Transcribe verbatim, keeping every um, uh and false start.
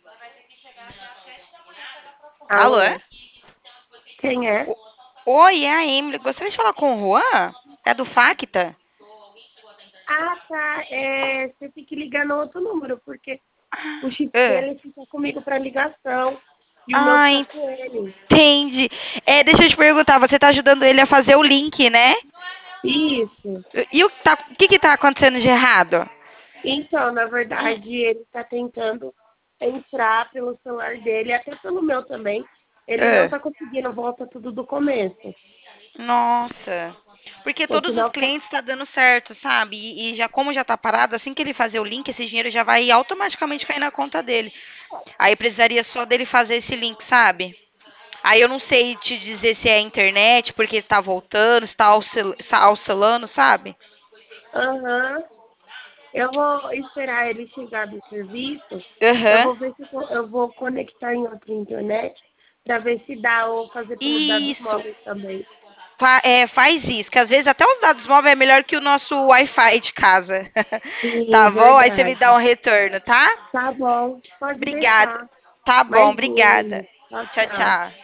Alô? Alô? Quem é? O- Oi, é a Emily. Gostaria de falar com o Juan? É do Facta? Ah, tá. É, você tem que ligar no outro número, porque o chip Ah, dele fica comigo para ligação e o meu ah, fica com ele. entendi. É, deixa eu te perguntar, você tá ajudando ele a fazer o link, né? Isso. E o que tá, o que que tá acontecendo de errado? Então, na verdade, ele está tentando entrar pelo celular dele, até pelo meu também. Ele não Ah, está conseguindo, volta tudo do começo. nossa. Porque todos os Continua com... clientes tá dando certo, sabe? E, e já como já tá parado, assim que ele fazer o link, esse dinheiro já vai automaticamente cair na conta dele. Aí precisaria só dele fazer esse link, sabe? Aí eu não sei te dizer se é a internet, porque está voltando, está oscil- está oscilando, sabe? Aham. Eu vou esperar ele chegar do serviço. Eu Aham. vou ver se eu co- eu vou conectar em outra internet para ver se dá ou fazer pelos dados Isso. móveis também. Fa- é, faz isso, que às vezes até os dados móveis é melhor que o nosso Wi-Fi de casa. Sim, Tá bom? Aí você me dá verdade. um retorno, tá? Tá bom, pode Obrigada. deixar. Tá bom, obrigada. Imagina. Tchau, Tchau, tchau. tchau.